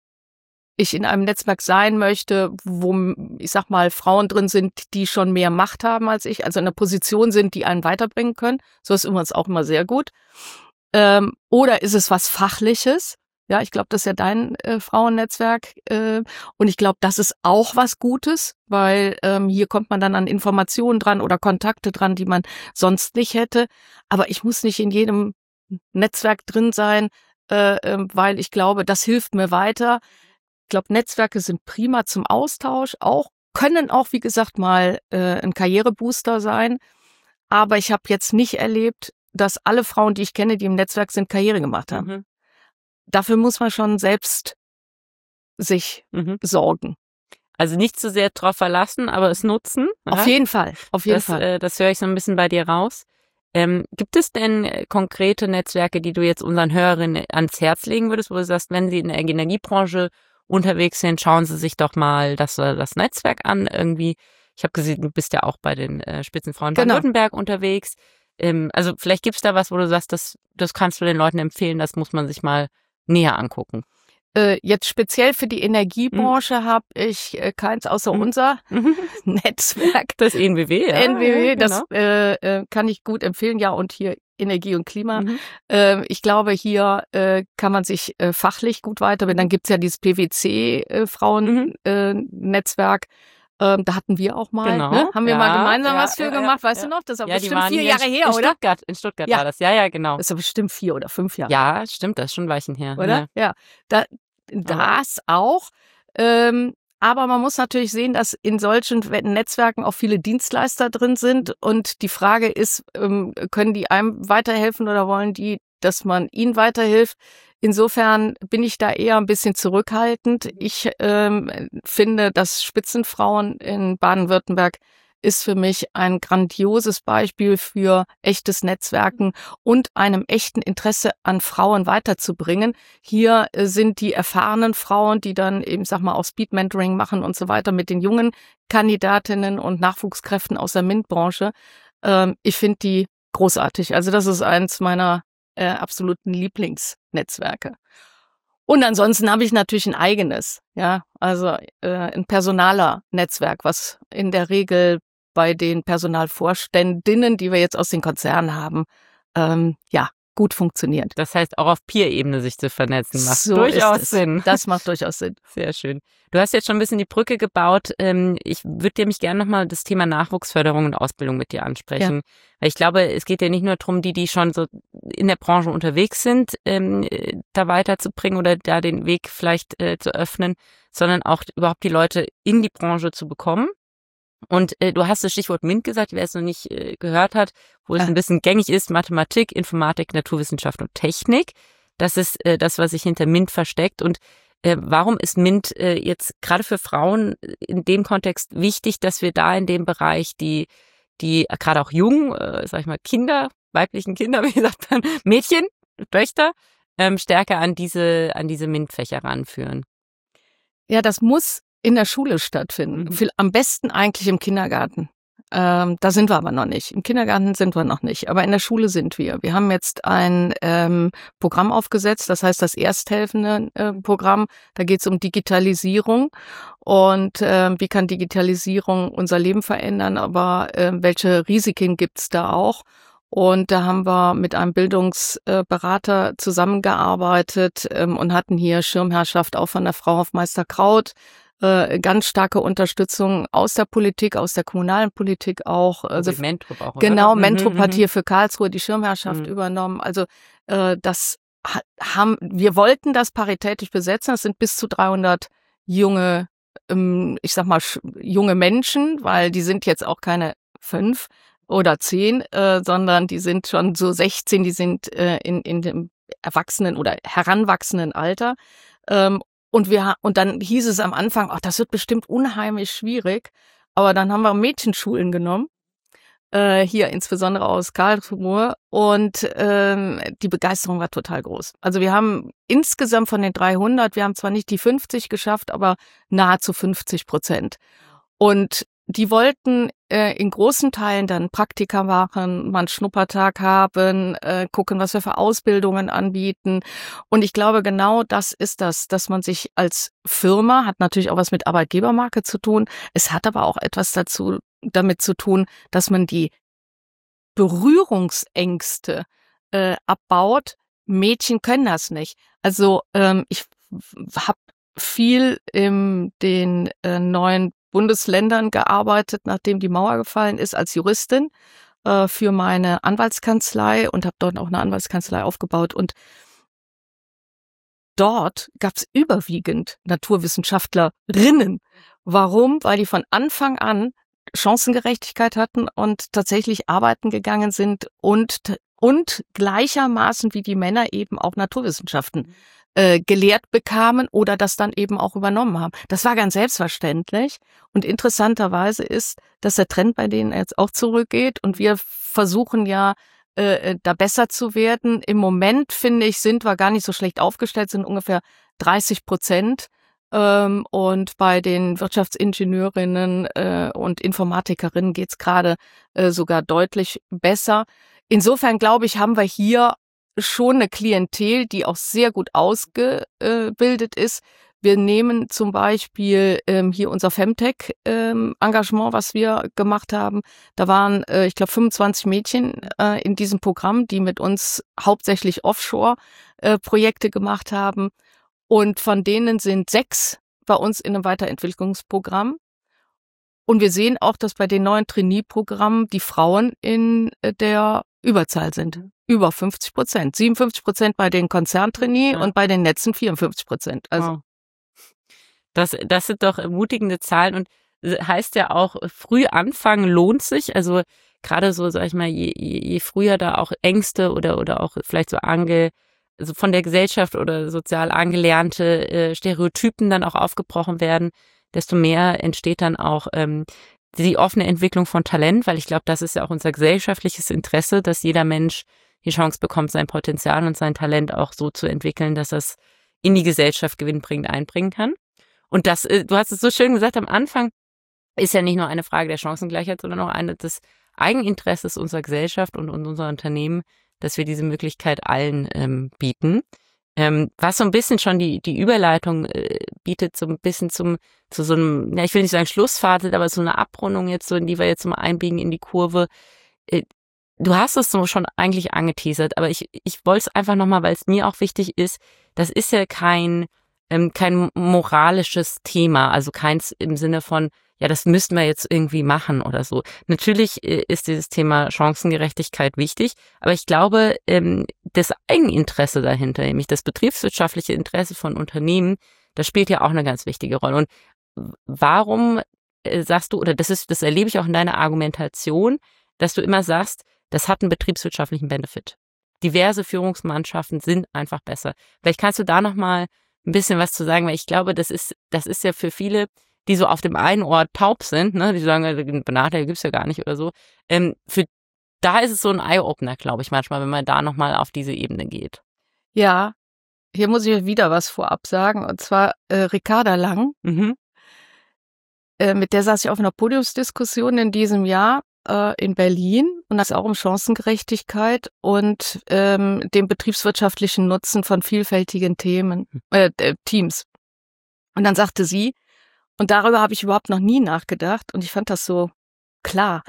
ich in einem Netzwerk sein möchte, wo, ich sag mal, Frauen drin sind, die schon mehr Macht haben als ich, also in einer Position sind, die einen weiterbringen können. So ist übrigens auch immer sehr gut. Ähm, oder ist es was Fachliches? Ja, ich glaube, das ist ja dein äh, Frauennetzwerk. Äh, und ich glaube, das ist auch was Gutes, weil ähm, hier kommt man dann an Informationen dran oder Kontakte dran, die man sonst nicht hätte. Aber ich muss nicht in jedem Netzwerk drin sein, äh, äh, weil ich glaube, das hilft mir weiter. Ich glaube, Netzwerke sind prima zum Austausch, auch können auch, wie gesagt, mal äh, ein Karrierebooster sein. Aber ich habe jetzt nicht erlebt, dass alle Frauen, die ich kenne, die im Netzwerk sind, Karriere gemacht haben. Mhm. Dafür muss man schon selbst sich mhm. sorgen. Also nicht zu sehr drauf verlassen, aber es nutzen. Auf ja? jeden Fall, auf jeden das, Fall. Äh, das höre ich so ein bisschen bei dir raus. Ähm, gibt es denn konkrete Netzwerke, die du jetzt unseren Hörerinnen ans Herz legen würdest, wo du sagst, wenn sie in der Energiebranche unterwegs sind, schauen sie sich doch mal das, das Netzwerk an irgendwie. Ich habe gesehen, du bist ja auch bei den äh, Spitzenfrauen genau. Baden-Württemberg unterwegs. Ähm, also vielleicht gibt's da was, wo du sagst, das, das kannst du den Leuten empfehlen, das muss man sich mal näher angucken. Äh, jetzt speziell für die Energiebranche mhm. habe ich äh, keins außer mhm. unser mhm. Netzwerk. Das N B W, ja. N B W, ja, genau. das äh, äh, kann ich gut empfehlen. Ja, und hier Energie und Klima. Mhm. Äh, ich glaube, hier äh, kann man sich äh, fachlich gut weiterbilden. Dann gibt's ja dieses P W C-Frauen-Netzwerk. Äh, ähm, da hatten wir auch mal, genau. ne? Haben wir ja, mal gemeinsam ja, was für ja, gemacht, ja, weißt ja. du noch? Das ist aber ja, bestimmt vier Jahre in, her, in oder? Stuttgart, in Stuttgart ja. war das, ja, ja, genau. Das ist aber bestimmt vier oder fünf Jahre. Ja, stimmt, das ist schon ein Weilchen her. Oder? Ja, ja. Da, das auch. Ähm, aber man muss natürlich sehen, dass in solchen Netzwerken auch viele Dienstleister drin sind. Und die Frage ist, ähm, können die einem weiterhelfen oder wollen die, dass man ihnen weiterhilft? Insofern bin ich da eher ein bisschen zurückhaltend. Ich ähm, finde, dass Spitzenfrauen in Baden-Württemberg ist für mich ein grandioses Beispiel für echtes Netzwerken und einem echten Interesse an Frauen weiterzubringen. Hier sind die erfahrenen Frauen, die dann eben, sag mal, auch Speed-Mentoring machen und so weiter mit den jungen Kandidatinnen und Nachwuchskräften aus der MINT-Branche. Ähm, ich finde die großartig. Also das ist eins meiner äh, absoluten Lieblingsnetzwerke. Und ansonsten habe ich natürlich ein eigenes, ja, also äh, ein Personaler-Netzwerk, was in der Regel bei den Personalvorständinnen, die wir jetzt aus den Konzernen haben, ähm, ja, gut funktioniert. Das heißt, auch auf Peer-Ebene sich zu vernetzen, macht so durchaus Sinn. Das macht durchaus Sinn. Sehr schön. Du hast jetzt schon ein bisschen die Brücke gebaut. Ich würde dir mich gerne nochmal das Thema Nachwuchsförderung und Ausbildung mit dir ansprechen. Ja. Weil ich glaube, es geht ja nicht nur darum, die, die schon so in der Branche unterwegs sind, ähm, da weiterzubringen oder da den Weg vielleicht äh, zu öffnen, sondern auch überhaupt die Leute in die Branche zu bekommen. Und äh, du hast das Stichwort MINT gesagt, wer es noch nicht äh, gehört hat, wo es ja. ein bisschen gängig ist, Mathematik, Informatik, Naturwissenschaft und Technik. Das ist äh, das, was sich hinter MINT versteckt. Und äh, warum ist MINT äh, jetzt gerade für Frauen in dem Kontext wichtig, dass wir da in dem Bereich die, die äh, gerade auch jungen, äh, sag ich mal, Kinder, weiblichen Kinder, wie gesagt man, Mädchen, Töchter, ähm, stärker an diese, an diese MINT-Fächer ranführen? Ja, das muss in der Schule stattfinden. Mhm. Am besten eigentlich im Kindergarten. Ähm, da sind wir aber noch nicht. Im Kindergarten sind wir noch nicht, aber in der Schule sind wir. Wir haben jetzt ein ähm, Programm aufgesetzt, das heißt das ersthelfende äh, Programm. Da geht es um Digitalisierung und äh, wie kann Digitalisierung unser Leben verändern, aber äh, welche Risiken gibt's da auch? Und da haben wir mit einem Bildungsberater zusammengearbeitet ähm, und hatten hier Schirmherrschaft auch von der Frau Hofmeister Kraut, äh, ganz starke Unterstützung aus der Politik, aus der kommunalen Politik auch. Also Mentrop auch, genau, oder? Mentrop Mhm, hat mhm. hier für Karlsruhe die Schirmherrschaft Mhm. übernommen. Also äh, das ha- haben wir wollten das paritätisch besetzen. Das sind bis zu dreihundert junge, ähm, ich sag mal sch- junge Menschen, weil die sind jetzt auch keine fünf oder zehn, äh, sondern die sind schon so sechzehn, die sind äh, in, in dem erwachsenen oder heranwachsenden Alter. Ähm, und wir und dann hieß es am Anfang, ach, das wird bestimmt unheimlich schwierig. Aber dann haben wir Mädchenschulen genommen, äh, hier insbesondere aus Karlsruhe, und ähm, die Begeisterung war total groß. Also wir haben insgesamt von den dreihundert, wir haben zwar nicht die fünfzig geschafft, aber nahezu fünfzig Prozent. Und die wollten äh, in großen Teilen dann Praktika machen, mal einen Schnuppertag haben, äh, gucken, was wir für Ausbildungen anbieten. Und ich glaube, genau das ist das, dass man sich als Firma, hat natürlich auch was mit Arbeitgebermarke zu tun, es hat aber auch etwas dazu damit zu tun, dass man die Berührungsängste äh, abbaut. Mädchen können das nicht. Also ähm, ich habe viel in den äh, neuen Bundesländern gearbeitet, nachdem die Mauer gefallen ist, als Juristin äh, für meine Anwaltskanzlei und habe dort auch eine Anwaltskanzlei aufgebaut. Und dort gab es überwiegend Naturwissenschaftlerinnen. Warum? Weil die von Anfang an Chancengerechtigkeit hatten und tatsächlich arbeiten gegangen sind und und gleichermaßen wie die Männer eben auch Naturwissenschaften äh, gelehrt bekamen oder das dann eben auch übernommen haben. Das war ganz selbstverständlich. Und interessanterweise ist, dass der Trend bei denen jetzt auch zurückgeht und wir versuchen ja, äh, da besser zu werden. Im Moment, finde ich, sind wir gar nicht so schlecht aufgestellt, sind ungefähr dreißig Prozent. Ähm, und bei den Wirtschaftsingenieurinnen äh, und Informatikerinnen geht's gerade äh, sogar deutlich besser. Insofern, glaube ich, haben wir hier schon eine Klientel, die auch sehr gut ausgebildet ist. Wir nehmen zum Beispiel ähm, hier unser Femtech-Engagement, ähm, was wir gemacht haben. Da waren, äh, ich glaube, fünfundzwanzig Mädchen äh, in diesem Programm, die mit uns hauptsächlich Offshore-Projekte äh, gemacht haben. Und von denen sind sechs bei uns in einem Weiterentwicklungsprogramm. Und wir sehen auch, dass bei den neuen Trainee-Programmen die Frauen in der Überzahl sind. Über fünfzig Prozent. siebenundfünfzig Prozent bei den Konzerntrainee Ja. und bei den Netzen vierundfünfzig Prozent. Also Wow. Das, das sind doch ermutigende Zahlen und heißt ja auch, früh anfangen lohnt sich. Also gerade so, sag ich mal, je, je, je früher da auch Ängste oder, oder auch vielleicht so ange, also von der Gesellschaft oder sozial angelernte äh, Stereotypen dann auch aufgebrochen werden, desto mehr entsteht dann auch ähm, die offene Entwicklung von Talent, weil ich glaube, das ist ja auch unser gesellschaftliches Interesse, dass jeder Mensch die Chance bekommt, sein Potenzial und sein Talent auch so zu entwickeln, dass er es in die Gesellschaft gewinnbringend einbringen kann. Und das, du hast es so schön gesagt am Anfang, ist ja nicht nur eine Frage der Chancengleichheit, sondern auch eine des Eigeninteresses unserer Gesellschaft und, und unserer Unternehmen, dass wir diese Möglichkeit allen ähm, bieten. Ähm, was so ein bisschen schon die die Überleitung äh, bietet, so ein bisschen zum zu so einem, ja, ich will nicht sagen Schlussfazit, aber so eine Abrundung jetzt, so in die wir jetzt mal einbiegen in die Kurve. Äh, du hast es so schon eigentlich angeteasert, aber ich ich wollte es einfach nochmal, weil es mir auch wichtig ist, das ist ja kein ähm, kein moralisches Thema, also keins im Sinne von, ja, das müssten wir jetzt irgendwie machen oder so. Natürlich äh, ist dieses Thema Chancengerechtigkeit wichtig, aber ich glaube, ähm, das Eigeninteresse dahinter, nämlich das betriebswirtschaftliche Interesse von Unternehmen, das spielt ja auch eine ganz wichtige Rolle. Und warum äh, sagst du, oder das ist, das erlebe ich auch in deiner Argumentation, dass du immer sagst, das hat einen betriebswirtschaftlichen Benefit. Diverse Führungsmannschaften sind einfach besser. Vielleicht kannst du da nochmal ein bisschen was zu sagen, weil ich glaube, das ist, das ist ja für viele, die so auf dem einen Ort taub sind, ne, die sagen, Benachteiligung gibt's ja gar nicht oder so. Ähm, für da ist es so ein Eye-Opener, glaube ich, manchmal, wenn man da nochmal auf diese Ebene geht. ja, hier muss ich wieder was vorab sagen, und zwar äh, Ricarda Lang. Mhm. äh, mit der saß ich auf einer Podiumsdiskussion in diesem Jahr äh, in Berlin und das auch um Chancengerechtigkeit und ähm, dem betriebswirtschaftlichen Nutzen von vielfältigen Themen, äh, äh, Teams. Und dann sagte sie, und darüber habe ich überhaupt noch nie nachgedacht und ich fand das so klar,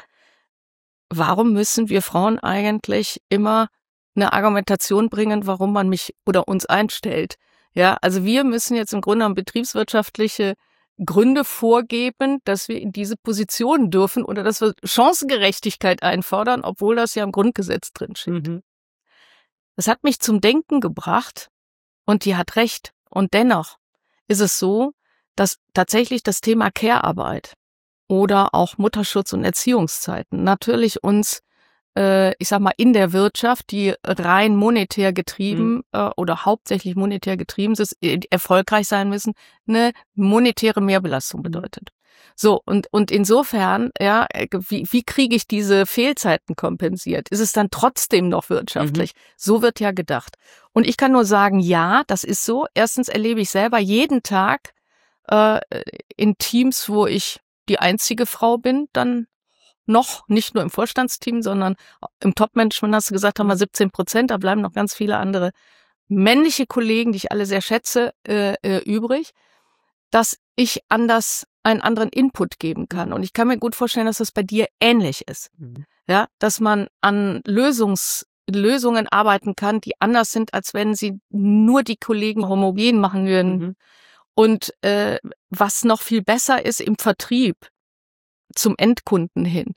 warum müssen wir Frauen eigentlich immer eine Argumentation bringen, warum man mich oder uns einstellt? Ja, also wir müssen jetzt im Grunde genommen betriebswirtschaftliche Gründe vorgeben, dass wir in diese Position dürfen oder dass wir Chancengerechtigkeit einfordern, obwohl das ja im Grundgesetz drin steht. Mhm. Das hat mich zum Denken gebracht und die hat recht. Und dennoch ist es so, dass tatsächlich das Thema Care-Arbeit oder auch Mutterschutz und Erziehungszeiten natürlich uns, äh, ich sag mal, in der Wirtschaft, die rein monetär getrieben mhm. äh, oder hauptsächlich monetär getrieben ist, erfolgreich sein müssen, eine monetäre Mehrbelastung bedeutet. So, und und insofern, ja, wie, wie kriege ich diese Fehlzeiten kompensiert? Ist es dann trotzdem noch wirtschaftlich? Mhm. So wird ja gedacht. Und ich kann nur sagen, ja, das ist so. Erstens erlebe ich selber jeden Tag äh, in Teams, wo ich die einzige Frau bin, dann noch, nicht nur im Vorstandsteam, sondern im Top-Management, hast du gesagt, haben wir siebzehn Prozent, da bleiben noch ganz viele andere männliche Kollegen, die ich alle sehr schätze, äh, äh, übrig, dass ich anders einen anderen Input geben kann. Und ich kann mir gut vorstellen, dass das bei dir ähnlich ist. Mhm. Ja, dass man an Lösungs, Lösungen arbeiten kann, die anders sind, als wenn sie nur die Kollegen homogen machen würden. Mhm. Und äh, was noch viel besser ist im Vertrieb zum Endkunden hin,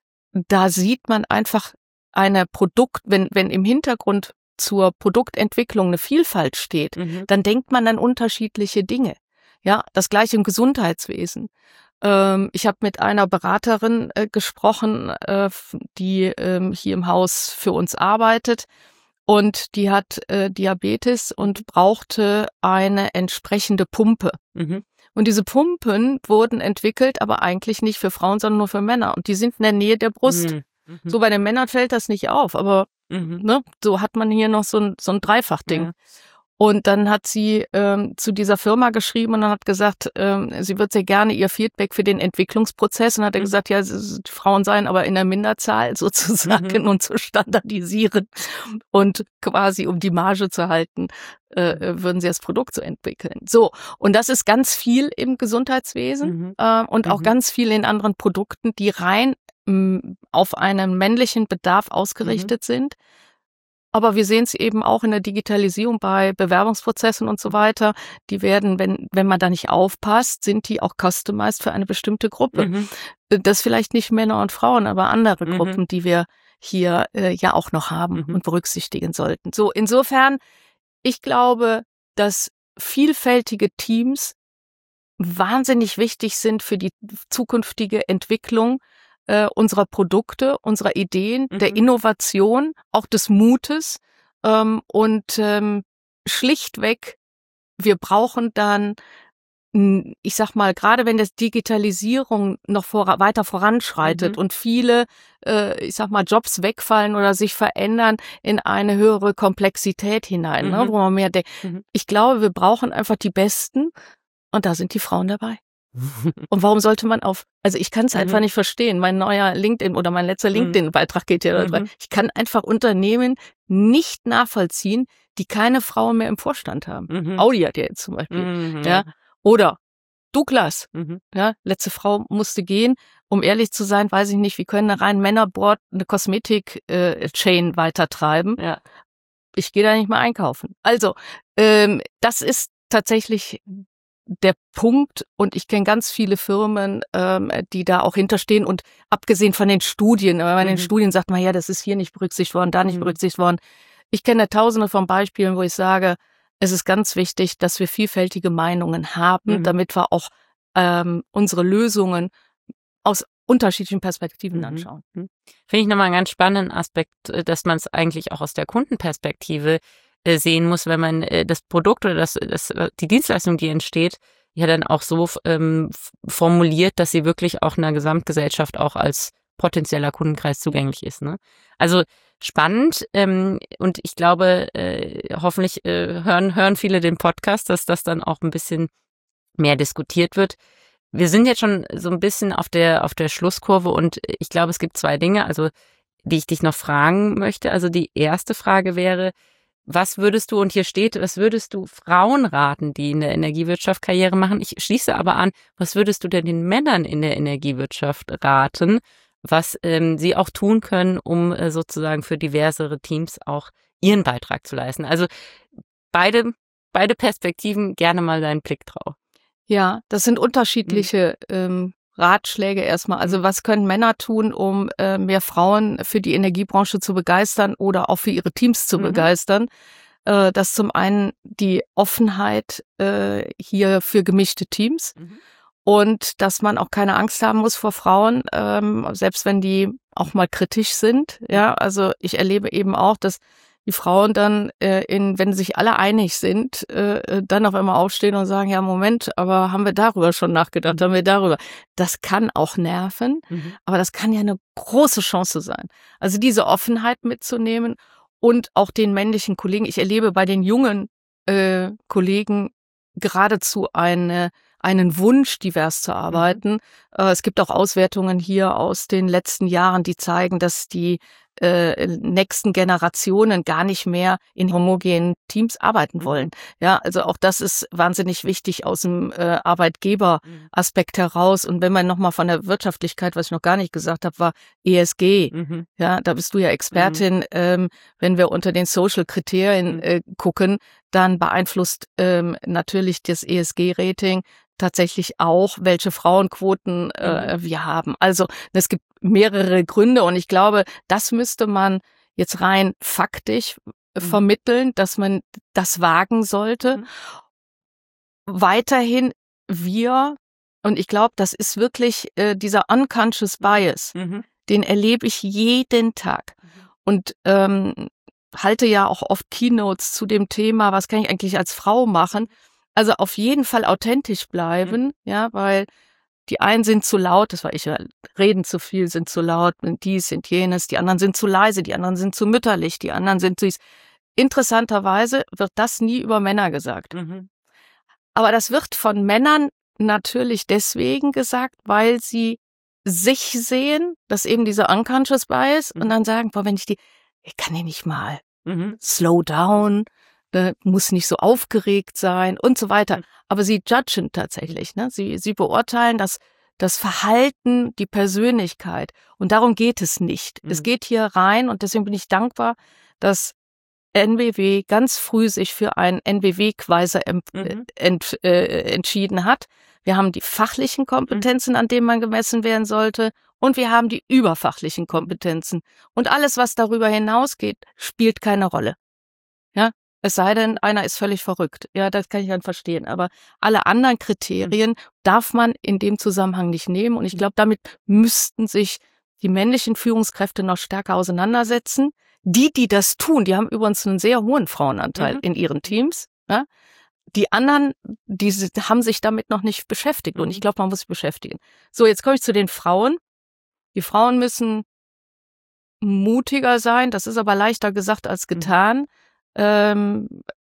da sieht man einfach eine Produkt, wenn wenn im Hintergrund zur Produktentwicklung eine Vielfalt steht, mhm. dann denkt man an unterschiedliche Dinge. Ja, das gleiche im Gesundheitswesen. Ähm, ich habe mit einer Beraterin äh, gesprochen, äh, die ähm, hier im Haus für uns arbeitet. Und die hat äh, Diabetes und brauchte eine entsprechende Pumpe. Mhm. Und diese Pumpen wurden entwickelt, aber eigentlich nicht für Frauen, sondern nur für Männer. Und die sind in der Nähe der Brust. Mhm. Mhm. So bei den Männern fällt das nicht auf, aber mhm. ne, so hat man hier noch so ein, so ein Dreifachding. Ja. Und dann hat sie ähm, zu dieser Firma geschrieben und dann hat gesagt, ähm, sie wird sehr gerne ihr Feedback für den Entwicklungsprozess. Und hat er mhm. gesagt, ja, die Frauen seien aber in der Minderzahl sozusagen mhm. und zu standardisieren. Und quasi, um die Marge zu halten, äh, würden sie das Produkt so entwickeln. So, und das ist ganz viel im Gesundheitswesen mhm. äh, und mhm. auch ganz viel in anderen Produkten, die rein mh, auf einen männlichen Bedarf ausgerichtet mhm. sind. Aber wir sehen es eben auch in der Digitalisierung bei Bewerbungsprozessen und so weiter. Die werden, wenn wenn man da nicht aufpasst, sind die auch customized für eine bestimmte Gruppe. Mhm. Das vielleicht nicht Männer und Frauen, aber andere mhm. Gruppen, die wir hier äh, ja auch noch haben mhm. und berücksichtigen sollten. So, insofern, ich glaube, dass vielfältige Teams wahnsinnig wichtig sind für die zukünftige Entwicklung unserer Produkte, unserer Ideen, mhm. der Innovation, auch des Mutes ähm, und ähm, schlichtweg, wir brauchen dann, ich sag mal, gerade wenn das Digitalisierung noch vor, weiter voranschreitet mhm. und viele, äh, ich sag mal, Jobs wegfallen oder sich verändern in eine höhere Komplexität hinein, mhm. ne, wo man mehr denkt. Mhm. Ich glaube, wir brauchen einfach die Besten und da sind die Frauen dabei. Und warum sollte man auf, also ich kann es mhm. einfach nicht verstehen, mein neuer LinkedIn oder mein letzter LinkedIn-Beitrag geht ja darüber, mhm. ich kann einfach Unternehmen nicht nachvollziehen, die keine Frauen mehr im Vorstand haben. Mhm. Audi hat ja jetzt zum Beispiel, mhm. ja, oder Douglas, mhm. ja, letzte Frau musste gehen, um ehrlich zu sein, weiß ich nicht, wie können eine rein Männerboard eine Kosmetik-Chain äh, weitertreiben. Ja. Ich gehe da nicht mehr einkaufen. Also, ähm, das ist tatsächlich der Punkt, und ich kenne ganz viele Firmen, ähm, die da auch hinterstehen, und abgesehen von den Studien, wenn man in den mhm. Studien sagt man, ja, das ist hier nicht berücksichtigt worden, da nicht mhm. berücksichtigt worden. Ich kenne tausende von Beispielen, wo ich sage, es ist ganz wichtig, dass wir vielfältige Meinungen haben, mhm. damit wir auch ähm, unsere Lösungen aus unterschiedlichen Perspektiven mhm. anschauen. Finde ich nochmal einen ganz spannenden Aspekt, dass man es eigentlich auch aus der Kundenperspektive sehen muss, wenn man äh, das Produkt oder das, das die Dienstleistung, die entsteht, ja dann auch so ähm, formuliert, dass sie wirklich auch einer Gesamtgesellschaft auch als potenzieller Kundenkreis zugänglich ist. Ne? Also spannend, ähm, und ich glaube, äh, hoffentlich äh, hören hören viele den Podcast, dass das dann auch ein bisschen mehr diskutiert wird. Wir sind jetzt schon so ein bisschen auf der auf der Schlusskurve und ich glaube, es gibt zwei Dinge, also die ich dich noch fragen möchte. Also die erste Frage wäre, was würdest du, und hier steht, was würdest du Frauen raten, die in der Energiewirtschaft Karriere machen? Ich schließe aber an, was würdest du denn den Männern in der Energiewirtschaft raten, was ähm, sie auch tun können, um äh, sozusagen für diversere Teams auch ihren Beitrag zu leisten? Also beide, beide Perspektiven, gerne mal deinen Blick drauf. Ja, das sind unterschiedliche mhm. ähm, Ratschläge erstmal. Also was können Männer tun, um äh, mehr Frauen für die Energiebranche zu begeistern oder auch für ihre Teams zu mhm. begeistern? Äh, das ist zum einen die Offenheit äh, hier für gemischte Teams mhm. und dass man auch keine Angst haben muss vor Frauen, ähm, selbst wenn die auch mal kritisch sind. Ja, also ich erlebe eben auch, dass die Frauen dann, äh, in, wenn sich alle einig sind, äh, dann auf einmal aufstehen und sagen, ja, Moment, aber haben wir darüber schon nachgedacht, haben wir darüber. Das kann auch nerven, mhm. aber das kann ja eine große Chance sein. Also diese Offenheit mitzunehmen und auch den männlichen Kollegen. Ich erlebe bei den jungen äh, Kollegen geradezu eine einen Wunsch, divers zu arbeiten. Mhm. Äh, es gibt auch Auswertungen hier aus den letzten Jahren, die zeigen, dass die äh, nächsten Generationen gar nicht mehr in homogenen Teams arbeiten wollen. Ja, also auch das ist wahnsinnig wichtig aus dem äh, Arbeitgeberaspekt heraus. Und wenn man nochmal von der Wirtschaftlichkeit, was ich noch gar nicht gesagt habe, war E S G. Mhm. Ja, da bist du ja Expertin. Mhm. Ähm, wenn wir unter den Social-Kriterien äh, gucken, dann beeinflusst ähm, natürlich das E S G-Rating tatsächlich auch, welche Frauenquoten äh, mhm. wir haben. Also es gibt mehrere Gründe und ich glaube, das müsste man jetzt rein faktisch mhm. vermitteln, dass man das wagen sollte. Mhm. Weiterhin wir, und ich glaube, das ist wirklich äh, dieser unconscious bias, mhm. den erlebe ich jeden Tag. Mhm. Und ähm, halte ja auch oft Keynotes zu dem Thema, was kann ich eigentlich als Frau machen? Also auf jeden Fall authentisch bleiben, mhm. ja, weil die einen sind zu laut, das war ich ja, reden zu viel, sind zu laut, dies, sind jenes, die anderen sind zu leise, die anderen sind zu mütterlich, die anderen sind süß. Interessanterweise wird das nie über Männer gesagt. Mhm. Aber das wird von Männern natürlich deswegen gesagt, weil sie sich sehen, dass eben dieser unconscious bias mhm. und dann sagen, boah, wenn ich die, ich kann die nicht mal, mhm. slow down, ne, muss nicht so aufgeregt sein und so weiter. Aber sie judgen tatsächlich, ne? Sie, sie beurteilen das, das Verhalten, die Persönlichkeit. Und darum geht es nicht. Mhm. Es geht hier rein und deswegen bin ich dankbar, dass N B W ganz früh sich für einen N B W-Quaisar mhm. ent, äh, entschieden hat. Wir haben die fachlichen Kompetenzen, an denen man gemessen werden sollte, und wir haben die überfachlichen Kompetenzen. Und alles, was darüber hinausgeht, spielt keine Rolle. Ja, es sei denn, einer ist völlig verrückt. Ja, das kann ich dann verstehen. Aber alle anderen Kriterien darf man in dem Zusammenhang nicht nehmen. Und ich glaube, damit müssten sich die männlichen Führungskräfte noch stärker auseinandersetzen. Die, die das tun, die haben übrigens einen sehr hohen Frauenanteil mhm. in ihren Teams. Ja? Die anderen, die haben sich damit noch nicht beschäftigt. Mhm. Und ich glaube, man muss sich beschäftigen. So, jetzt komme ich zu den Frauen. Die Frauen müssen mutiger sein. Das ist aber leichter gesagt als getan. Mhm. Ähm,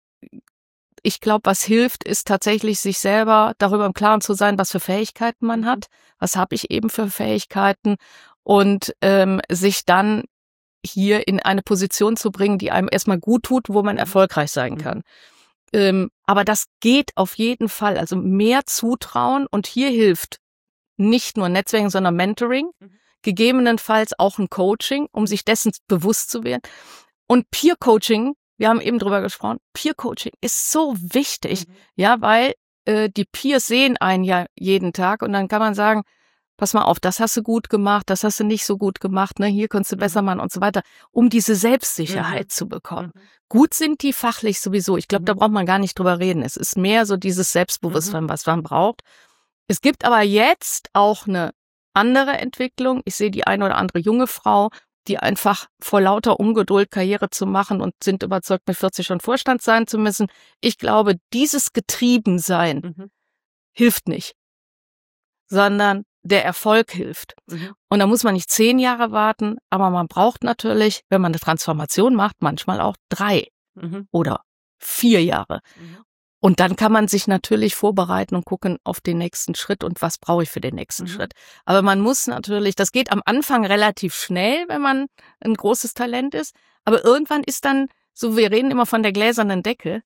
ich glaube, was hilft, ist tatsächlich, sich selber darüber im Klaren zu sein, was für Fähigkeiten man hat. Was habe ich eben für Fähigkeiten? Und ähm, sich dann hier in eine Position zu bringen, die einem erstmal gut tut, wo man erfolgreich sein kann. Mhm. Ähm, aber das geht auf jeden Fall. Also mehr Zutrauen, und hier hilft nicht nur Netzwerken, sondern Mentoring, mhm. gegebenenfalls auch ein Coaching, um sich dessen bewusst zu werden. Und Peer-Coaching, wir haben eben drüber gesprochen, Peer-Coaching ist so wichtig, mhm. ja, weil äh, die Peers sehen einen ja jeden Tag und dann kann man sagen, pass mal auf, das hast du gut gemacht, das hast du nicht so gut gemacht, ne, hier kannst du besser machen und so weiter, um diese Selbstsicherheit mhm. zu bekommen. Mhm. Gut sind die fachlich sowieso. Ich glaube, mhm. da braucht man gar nicht drüber reden. Es ist mehr so dieses Selbstbewusstsein, mhm. was man braucht. Es gibt aber jetzt auch eine andere Entwicklung. Ich sehe die eine oder andere junge Frau, die einfach vor lauter Ungeduld Karriere zu machen und sind überzeugt, mit vierzig schon Vorstand sein zu müssen. Ich glaube, dieses Getriebensein mhm. hilft nicht, sondern der Erfolg hilft. Mhm. Und da muss man nicht zehn Jahre warten, aber man braucht natürlich, wenn man eine Transformation macht, manchmal auch drei mhm. oder vier Jahre. Mhm. Und dann kann man sich natürlich vorbereiten und gucken auf den nächsten Schritt und was brauche ich für den nächsten mhm. Schritt. Aber man muss natürlich, das geht am Anfang relativ schnell, wenn man ein großes Talent ist. Aber irgendwann ist dann, so wir reden immer von der gläsernen Decke.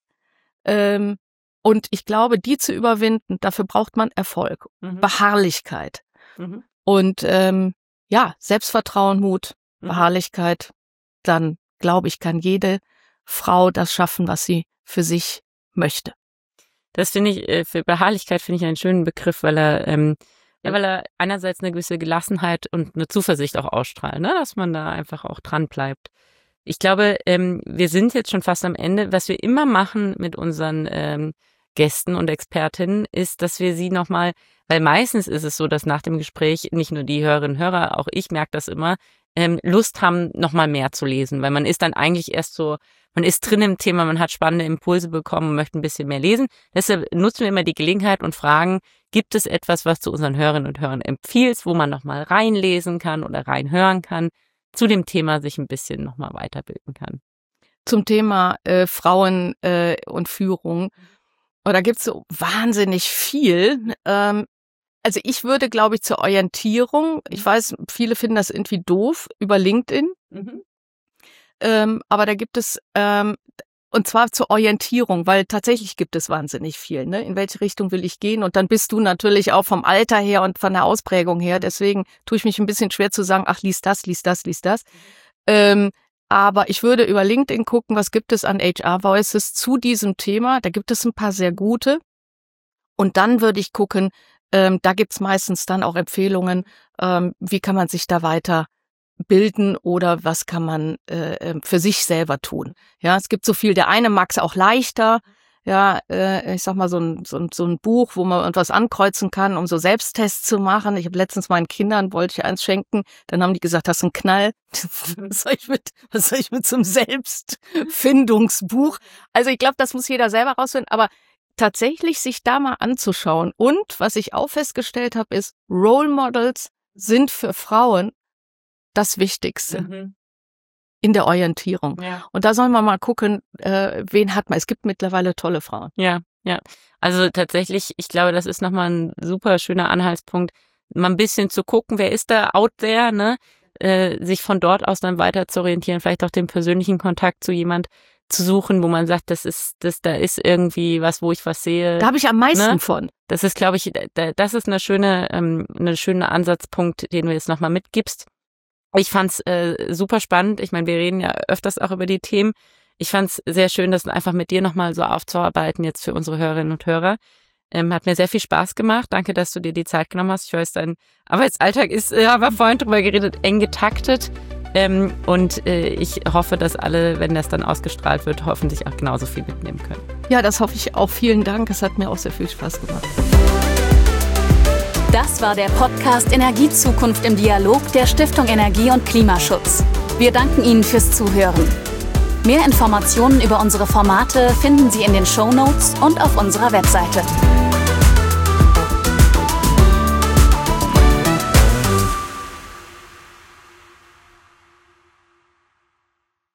Ähm, und ich glaube, die zu überwinden, dafür braucht man Erfolg, mhm. Beharrlichkeit. Mhm. Und ähm, ja, Selbstvertrauen, Mut, mhm. Beharrlichkeit. Dann, glaube ich, kann jede Frau das schaffen, was sie für sich möchte. Das finde ich, für Beharrlichkeit finde ich einen schönen Begriff, weil er, ähm, ja, weil er einerseits eine gewisse Gelassenheit und eine Zuversicht auch ausstrahlt, ne, dass man da einfach auch dran bleibt. Ich glaube, ähm, wir sind jetzt schon fast am Ende. Was wir immer machen mit unseren ähm, Gästen und Expertinnen ist, dass wir sie nochmal, weil meistens ist es so, dass nach dem Gespräch nicht nur die Hörerinnen und Hörer, auch ich merke das immer, ähm, Lust haben, nochmal mehr zu lesen, weil man ist dann eigentlich erst so, man ist drin im Thema, man hat spannende Impulse bekommen und möchte ein bisschen mehr lesen. Deshalb nutzen wir immer die Gelegenheit und fragen, gibt es etwas, was du unseren Hörerinnen und Hörern empfiehlst, wo man nochmal reinlesen kann oder reinhören kann, zu dem Thema sich ein bisschen nochmal weiterbilden kann? Zum Thema äh, Frauen äh, und Führung. Da gibt's so wahnsinnig viel. Ähm, also ich würde, glaube ich, zur Orientierung, ich weiß, viele finden das irgendwie doof, über LinkedIn. Mhm. Ähm, aber da gibt es, ähm, und zwar zur Orientierung, weil tatsächlich gibt es wahnsinnig viel, ne? In welche Richtung will ich gehen? Und dann bist du natürlich auch vom Alter her und von der Ausprägung her. Deswegen tue ich mich ein bisschen schwer zu sagen, ach, lies das, lies das, lies das. Mhm. Ähm, aber ich würde über LinkedIn gucken, was gibt es an H R-Voices zu diesem Thema. Da gibt es ein paar sehr gute. Und dann würde ich gucken, ähm, da gibt's meistens dann auch Empfehlungen, ähm, wie kann man sich da weiter bilden oder was kann man äh, für sich selber tun. Ja, es gibt so viel. Der eine mag es auch leichter. Ja, äh, ich sag mal so ein, so ein so ein Buch, wo man etwas ankreuzen kann, um so Selbsttests zu machen. Ich habe letztens meinen Kindern, wollte ich eins schenken, dann haben die gesagt, hast du einen Knall? Was soll ich mit, was soll ich mit so einem Selbstfindungsbuch? Also ich glaube, das muss jeder selber rausfinden, aber tatsächlich sich da mal anzuschauen. Und was ich auch festgestellt habe, ist, Role Models sind für Frauen das Wichtigste. Mhm. In der Orientierung. Ja. Und da soll man mal gucken, äh, wen hat man. Es gibt mittlerweile tolle Frauen. Ja, ja. Also tatsächlich, ich glaube, das ist nochmal ein super schöner Anhaltspunkt, mal ein bisschen zu gucken, wer ist da out there, ne? Äh, sich von dort aus dann weiter zu orientieren, vielleicht auch den persönlichen Kontakt zu jemand zu suchen, wo man sagt, das ist, das, da ist irgendwie was, wo ich was sehe. Da habe ich am meisten ne? von. Das ist, glaube ich, das ist eine schöne, ähm, eine schöne Ansatzpunkt, den du jetzt nochmal mitgibst. Ich fand's äh, super spannend. Ich meine, wir reden ja öfters auch über die Themen. Ich fand's sehr schön, das einfach mit dir nochmal so aufzuarbeiten jetzt für unsere Hörerinnen und Hörer. Ähm, hat mir sehr viel Spaß gemacht. Danke, dass du dir die Zeit genommen hast. Ich weiß, dein Arbeitsalltag ist, äh, haben wir vorhin drüber geredet, eng getaktet. Ähm, und äh, ich hoffe, dass alle, wenn das dann ausgestrahlt wird, hoffentlich auch genauso viel mitnehmen können. Ja, das hoffe ich auch. Vielen Dank. Es hat mir auch sehr viel Spaß gemacht. Das war der Podcast Energiezukunft im Dialog der Stiftung Energie und Klimaschutz. Wir danken Ihnen fürs Zuhören. Mehr Informationen über unsere Formate finden Sie in den Shownotes und auf unserer Webseite.